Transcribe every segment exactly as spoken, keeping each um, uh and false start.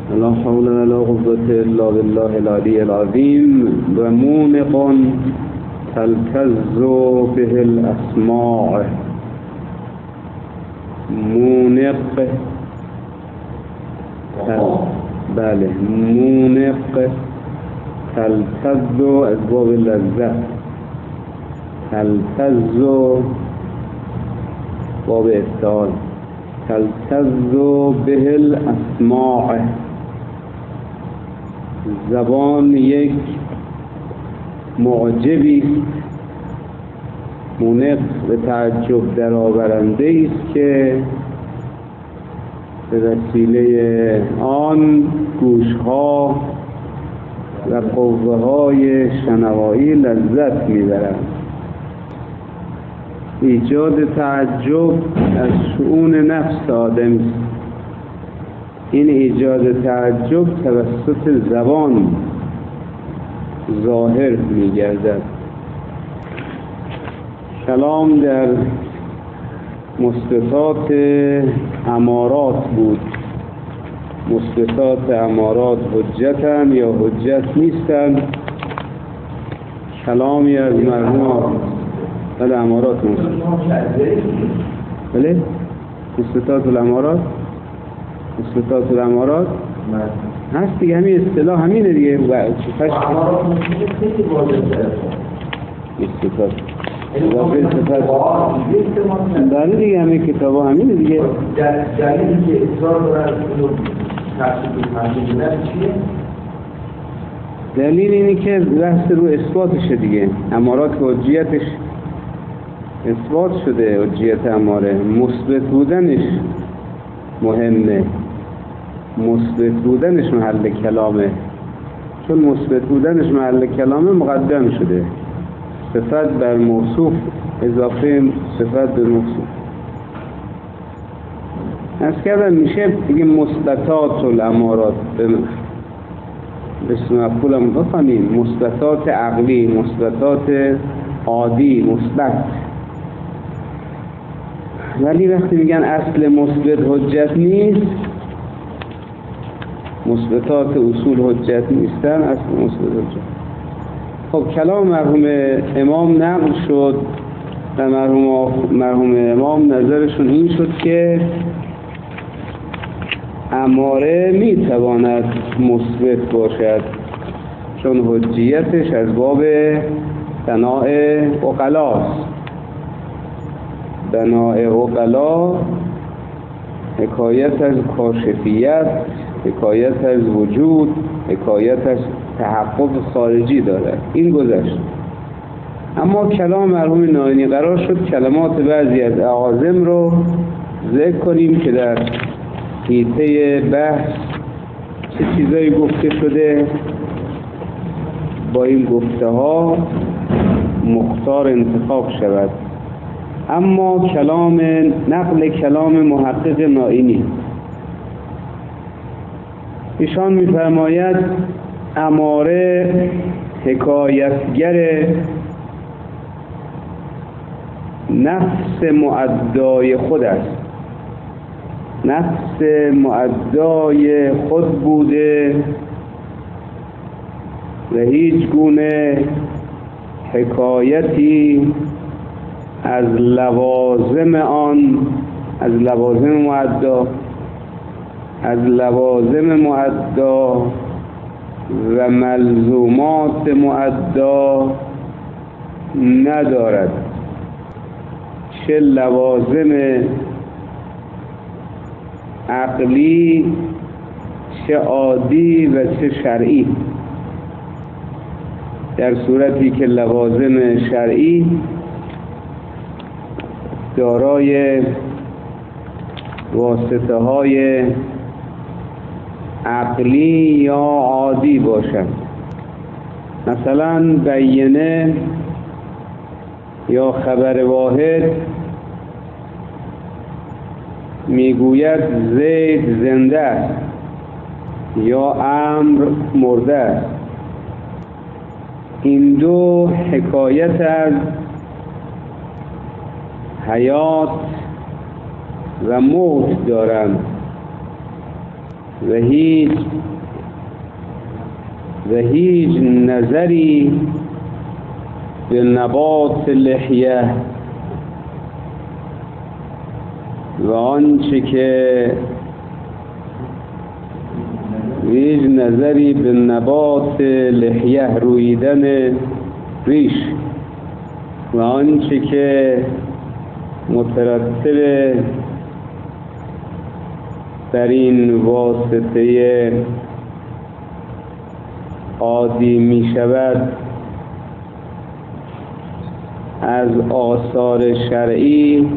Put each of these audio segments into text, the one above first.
لا حول ولا قوة الا بالله العلی العظیم. و مونق تلتز به الاسماع. مونق، بله، مونق تلتز از باب لذت، تلتز باب افتعال، تلتز به الاسماع. زبان یک معجبی است، مونق به تعجب در آورنده است که به وسیله آن گوشها و قوه های شنوایی لذت میبرند. ایجاد تعجب از شؤون نفس آدم است. این ایجاد تعجب توسط زبان ظاهر می‌گردد. کلام در مثبتات امارات بود. مثبتات امارات حجتن یا حجت نیستن. کلامی از مرحوم بله امارات مثبت بله مثبتات الامارات مثبتات الامارات هست دیگه، همین اصطلاح همینه دیگه. و چفش مثبتات اضافه صفت داره دیگه، همین کتاب ها همینه دیگه. دلیلی که اصرار دارن اینو تفسیر کنن چیه؟ دلیل اینه که بحث رو اثباتشه دیگه. امارات که حجیتش اثبات شده، حجیت اماره، مثبت بودنش مهمه، مثبت بودنش محل کلامه. چون مثبت بودنش محل کلامه مقدم شده، صفت بر موصوف، اضافه صفت به موصوف. از کردن میشه دیگه مثبتات الامارات بسم مفعول هم بفهمیم، مثبتات عقلی، مثبتات عادی، مثبت. ولی وقتی میگن اصل مثبت حجت نیست، مثبتات اصول حجت نیستن، اصل مثبت حجت. خب کلام مرحوم امام نقل شد و مرحوم مرحوم امام نظرشون این شد که اماره میتواند مثبت باشد، چون حجیتش از باب بناء عقلاست. بناء عقلا حکایت از کاشفیت، حکایت از وجود، حکایت از تحقق خارجی دارد. این گذشت. اما کلام مرحوم نائینی قرار شد کلمات بعضی از اعاظم رو ذکر کنیم که در حیطه بحث چه چیزایی گفته شده، با این گفته ها مختار انتخاب شود. اما کلام نقل کلام محقق نائینی، ایشان می‌فرماید اماره حکایتگر نفس معدای خود است، نفس معدای خود بوده و هیچ گونه حکایتی از لوازم آن، از لوازم معدا، از لوازم معدا و ملزومات معدا ندارد. چه لوازم عقلی، چه عادی و چه شرعی. در صورتی که لوازم شرعی دارای واسطه های عقلی یا عادی باشند، مثلا بینه یا خبر واحد میگوید زید زنده است یا امر مرده است. این دو حکایت از حیات و موت دارند. و هیچ و هیچ نظری به نبات لحیه و آنچه که هیچ نظری به نبات لحیه رویدن ریش و آنچه که مترتب در این واسطه عادی می شود از آثار شرعی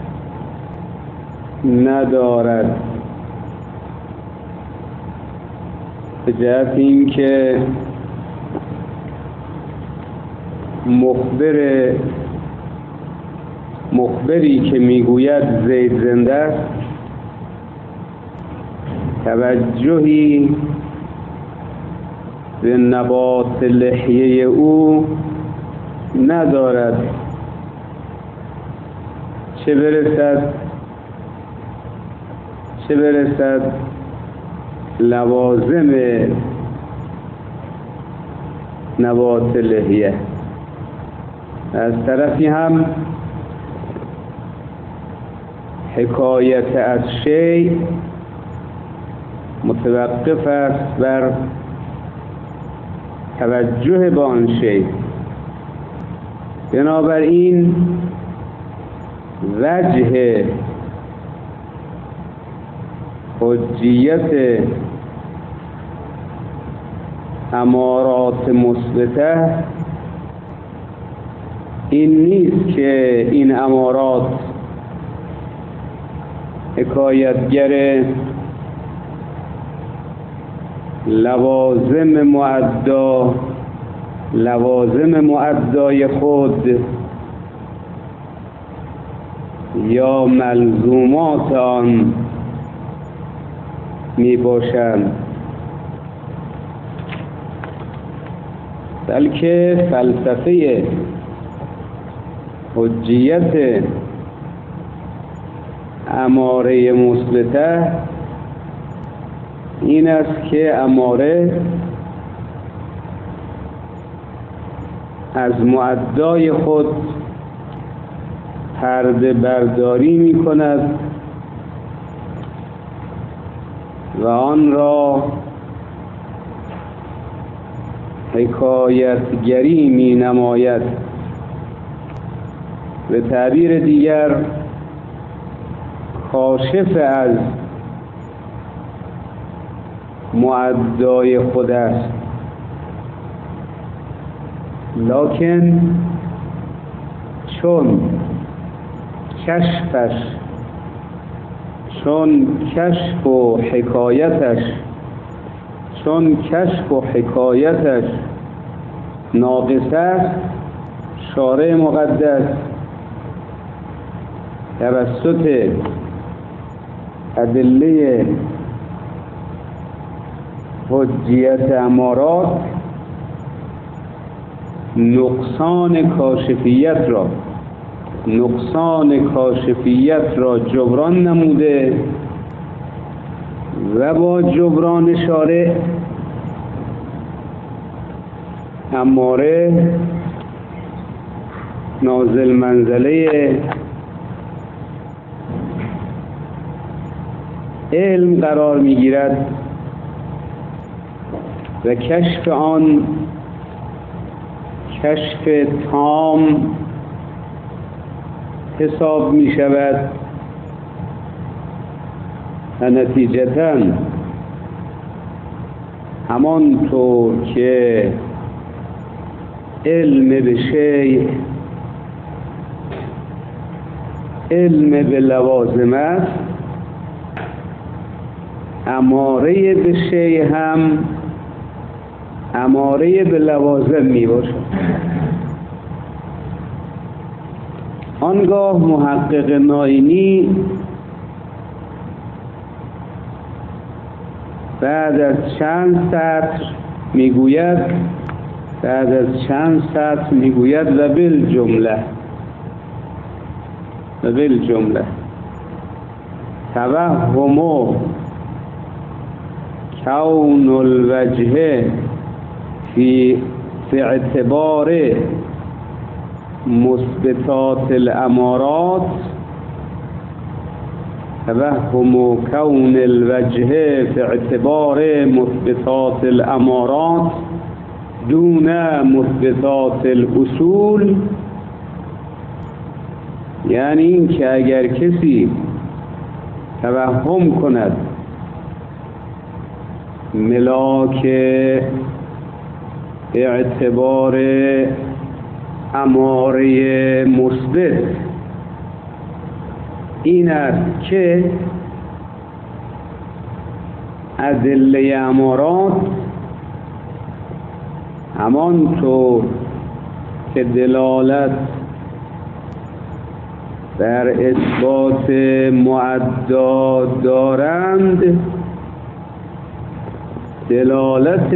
ندارد، به جهت این که مخبر مخبری که میگوید زید زنده است توجهی به نبات لحیه او ندارد، چه برسد چه برسد لوازم نبات لحیه. از طرفی هم حکایت از شیء متوقف است بر توجه به آن شیء. بنابراین وجه حجیت امارات مثبته این نیست که این امارات حکایتگر لوازم معدا لوازم معدای خود یا ملزومات آن می باشند، بلکه فلسفه حجیت اماره مثبته این است که اماره از معدای خود پرده برداری می کند و آن را حکایتگری می نماید. به تعبیر دیگر کاشف از معدای خود است، لکن چون کشفش چون کشف و حکایتش چون کشف و حکایتش ناقص است، شارع مقدس توسط ادله حجیت امارات نقصان کاشفیت را نقصان کاشفیت را جبران نموده و با جبران شارع اماره نازل منزله علم قرار میگیرد و کشف آن کشف تام حساب می شود و نتیجتاً همانطور که علم به شیء علم به لوازم است، اماره به شیء هم اماره به لوازم می باشد. آنگاه محقق ناینی بعد از چند سطر میگوید بعد از چند سطر میگوید و بالجمله و بالجمله توهم کون الوجه فی فی اعتبار مثبتات الامارات توهم کون الوجه فی اعتبار مثبتات الامارات دون مثبتات الاصول، یعنی این که اگر کسی توهم کند ملاک اعتبار اماره مثبت این است که ادله امارات همانطور که دلالت در اثبات معدا دارند، دلالت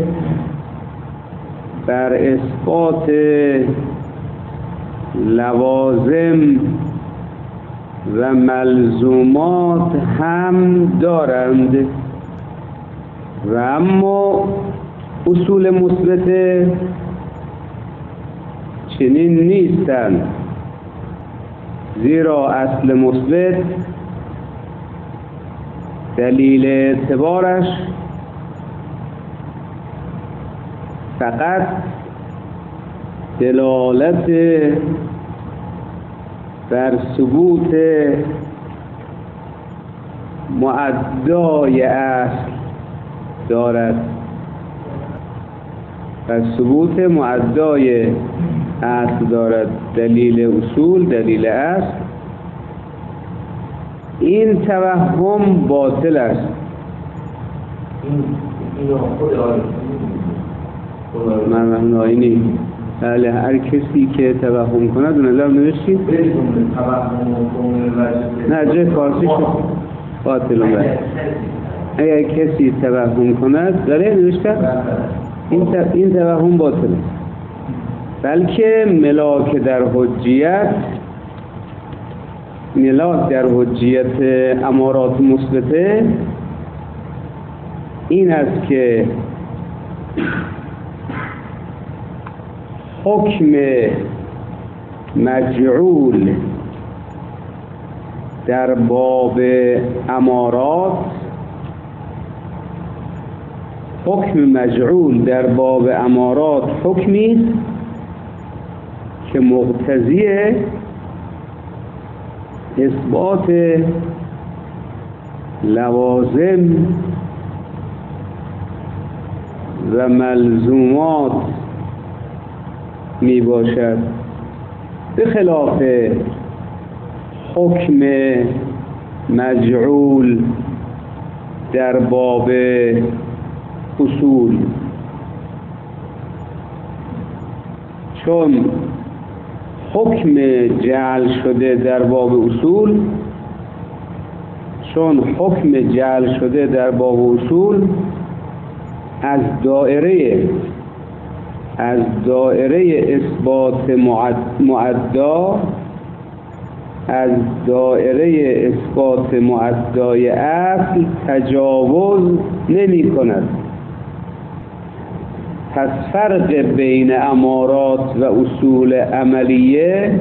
بر اثبات لوازم و ملزومات هم دارند. و اما اصول مثبت چنین نیستند، زیرا اصل مثبت دلیل اعتبارش فقط دلالت بر ثبوت معدای اصل دارد. و ثبوت معدای اصل دارد. دلیل اصول، دلیل اصل، این توهم باطل است. من آینی بله، هر کسی که توهم کند به نظر نوشتید نه جای فارسی شد باطل است. اگر کسی توهم کند بله نوشته این این توهم باطل است، بلکه ملاک در حجیت ملاک در حجیت امارات مثبته این است که حکم مجعول در باب امارات حکم مجعول در باب امارات حکمی است که مقتضی اثبات لوازم و ملزومات می باشد، به خلاف حکم مجعول در باب اصول. چون حکم جعل شده در باب اصول چون حکم جعل شده در باب اصول از دائره از دائره اثبات معدا از دائره اثبات معدای اصل تجاوز نمی کند. پس فرق بین امارات و اصول عملیه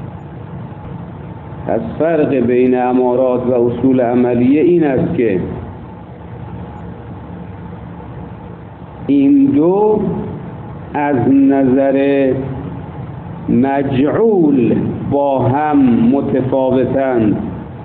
پس فرق بین امارات و اصول عملیه این است که این دو از نظر مجعول با هم متفاوتند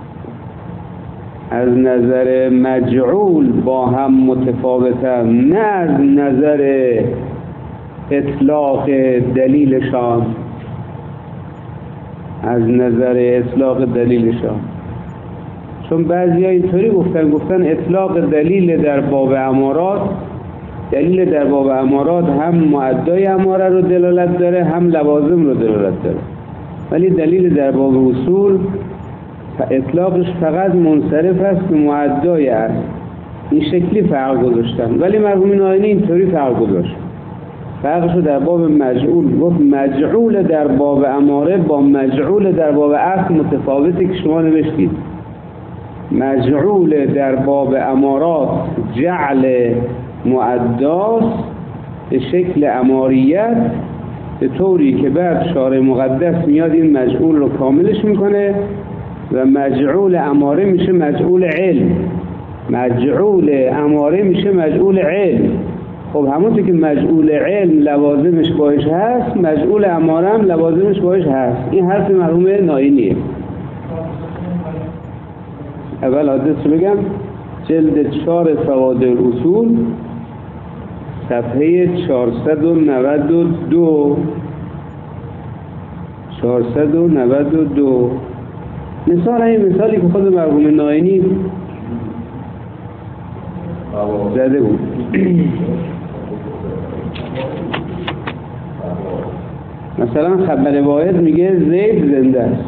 از نظر مجعول با هم متفاوتند نه از نظر اطلاق دلیلشان از نظر اطلاق دلیلشان چون بعضی ها اینطوری گفتن گفتن اطلاق دلیل در باب امارات دلیل در باب امارات هم معدای اماره رو دلالت داره هم لوازم رو دلالت داره، ولی دلیل در باب اصول اطلاقش فقط منصرف است به معدای است. این شکلی فرق گذاشتن، ولی مرحوم آینی اینطوری فرق گذاشت. فرقش رو در باب مجعول گفت مجعول در باب اماره با مجعول در باب اصل متفاوته که شما نوشتید. مجعول در باب امارات جعل معداست به شکل اماریت، به طوری که بعد شارع مقدس میاد این مجعول رو کاملش میکنه و مجعول اماره میشه مجعول علم. مجعول اماره میشه مجعول علم. خب همونطور که مجعول علم لوازمش باش هست، مجعول اماره هم لوازمش باش هست. این حرف مرحوم ناینیه. اول آدرس رو بگم، جلد چهار فوائد الاصول صفحه چهارصد و نود و دو چهارصد و نود و دو. مثال این مثالی که خود مرحوم ناینی زده بود. مثلا خبر واحد میگه زید زنده است.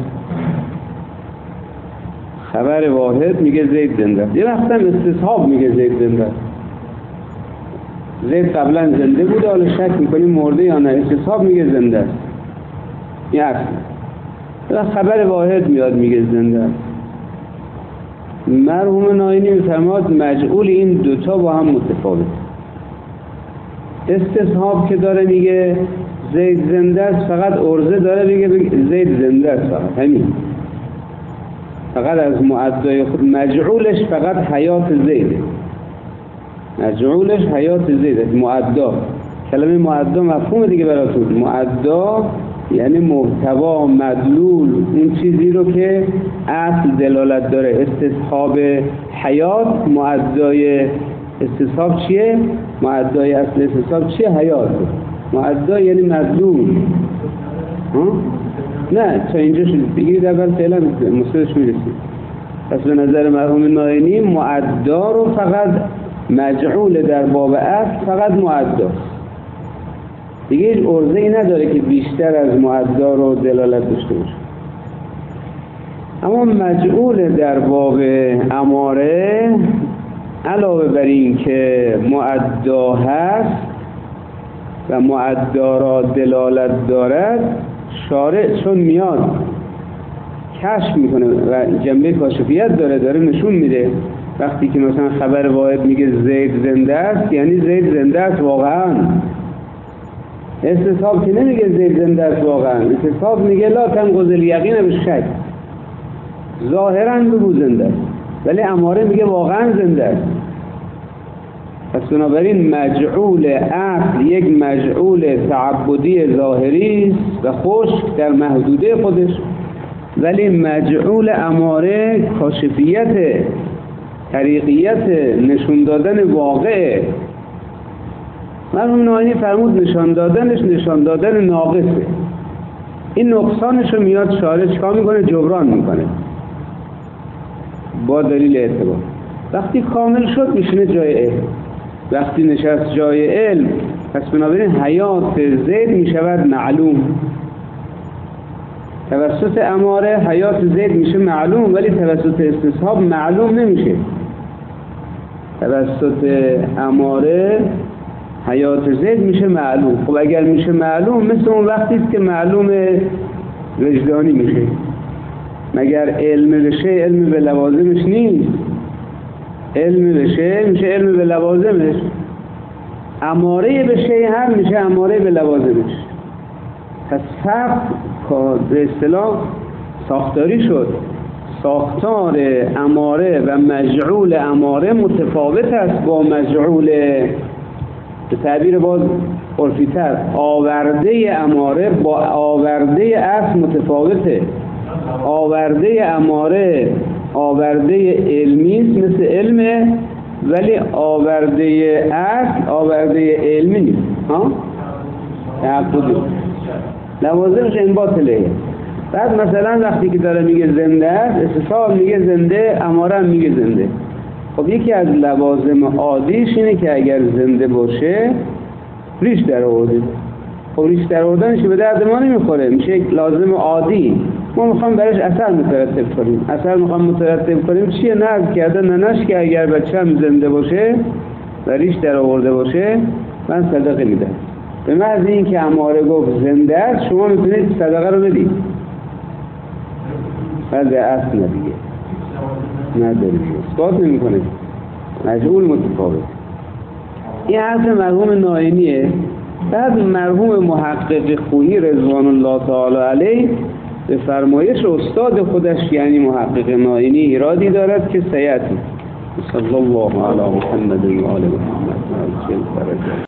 خبر واحد میگه زید زنده است. یه وقت هم استصحاب میگه زید زنده است. زید قبلا زنده بوده، حالا شک میکنیم مرده یا نه. استصحاب میگه زنده است. این اصل. یه خبر واحد میاد میگه زنده است. مرحوم ناینی میفرماد مجعول این دوتا با هم متفاوت. استصحاب که داره میگه زید زنده است، فقط ارزه داره میگه زید زنده است، فقط همین، فقط از معدای خود. مجعولش فقط حیات زیده، مجعولش حیات زیده. معدا، کلمه معدا مفهوم دیگه براتون. معدا یعنی محتوا، مدلول، اون چیزی رو که اصل دلالت داره. استصحاب حیات، معدای استصحاب چیه؟ معدای اصل استصحاب چیه؟ حیات. معدا یعنی مدلول. نه تا اینجا شدید بگیرید، اول فعلا مصدرش میرسید. پس به نظر مرحوم ناینی معدا رو فقط مجعول در باب اصل فقط معداست، دیگه هیچ عرضه‌ای نداره که بیشتر از معدا رو دلالت داشته باشه. اما مجعول در باب اماره علاوه بر این که معدا هست و معدا را دلالت دارد، شارع چون میاد کشف میکنه و جنبه کاشفیت داره، داره نشون میده. وقتی که مثلا خبر واحد میگه زید زنده است، یعنی زید زنده است واقعا. استصحاب که نمیگه زید زنده است واقعا، استصحاب میگه لا تنقض الیقین بالشک، ظاهرا بگو زنده است، ولی اماره میگه واقعا زنده است. پس بنابراین مجعول اصل یک مجعول تعبدی ظاهری است و خشک در محدوده خودش، ولی مجعول اماره کاشفیت، طریقیت، نشون دادن واقع. مرحوم ناینی فرمود نشان دادنش نشان دادن ناقصه. این نقصانش رو میاد شارع چیکار میکنه؟ جبران میکنه با دلیل اعتبار. وقتی کامل شد میشینه جای علم. وقتی نشست جای علم، پس بنابراین حیات زید میشود معلوم. توسط اماره حیات زید میشه معلوم، ولی توسط استصحاب معلوم نمیشه. توسط اماره حیات زید میشه معلوم. خب اگر میشه معلوم، مثل اون وقتی است که معلوم وجدانی میشه. مگر علم بشه علم به لوازمش نیست؟ علم بشه میشه علم به لوازمش. اماره بشه هم میشه اماره به لوازمش. پس فرق به اصطلاح ساختاری شد. ساختار اماره و مجعول اماره متفاوت است با مجعول، به تعبیر باز عرفی‌تر، آورده اماره با آورده اصل متفاوته. آورده اماره آورده علمی است، مثل علمه، ولی آورده اصل آورده علمی نیست. ها؟ تعبدی. لوازمش این باطله. بعد مثلا وقتی که داره میگه زنده است، استصحاب میگه زنده، اماره هم میگه زنده. خب یکی از لوازم عادیش اینه که اگر زنده باشه ریش در آورده. خب ریش در آوردنش به درد ما نمیخوره، میشه یک لازم عادی. ما میخوام برش اثر مترتب کنیم. اثر میخوام مترتب کنیم چیه؟ نزد کردن ننش که اگر بچه‌م زنده باشه و ریش در آورده باشه من صدقه میدم. به محض این که اماره گفت زنده است، شما میتونید صدقه رو بدید. بعد اصل ندیگه. نداره، اثبات نمیکنه، مجهول متفاوت. این حرف مرحوم نائینیه. بعد مرحوم محقق خویی رضوان الله تعالی علیه به فرمایش استاد خودش یعنی محقق نائینی ایرادی دارد که سیأتی. صلی الله علی محمد و آل محمد.